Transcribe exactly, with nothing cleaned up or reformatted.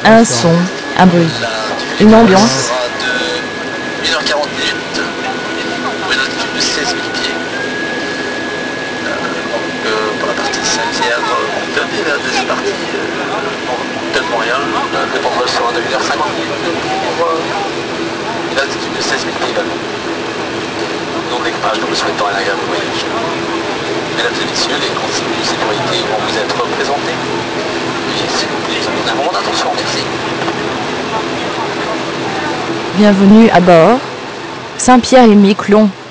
Un son, un bruit, une ambiance. De une heure quarante minutes pour une altitude de seize mille pieds. Euh, donc euh, pour la partie Saint-Pierre, euh, la deuxième partie, euh, non, tellement rien. Euh, le temps de vol sera de une heure cinquante-huit pour euh, une altitude de seize mille pieds également. Au nom de l'équipage, nous vous souhaitons un agréable voyage. Mesdames et messieurs, les consignes de sécurité vont vous être présentées. Veuillez s'il vous plaît nous donner un moment d'attention. Merci. Bienvenue à bord. Saint-Pierre et Miquelon.